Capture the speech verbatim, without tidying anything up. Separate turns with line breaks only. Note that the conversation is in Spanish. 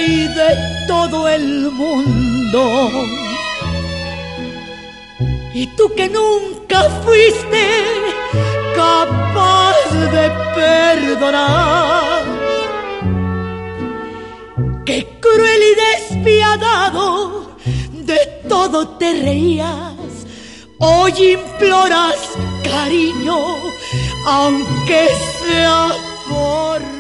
rey de todo el mundo. Y tú que nunca fuiste capaz de perdonar, que cruel y despiadado de todo te reías, hoy imploras cariño, aunque sea por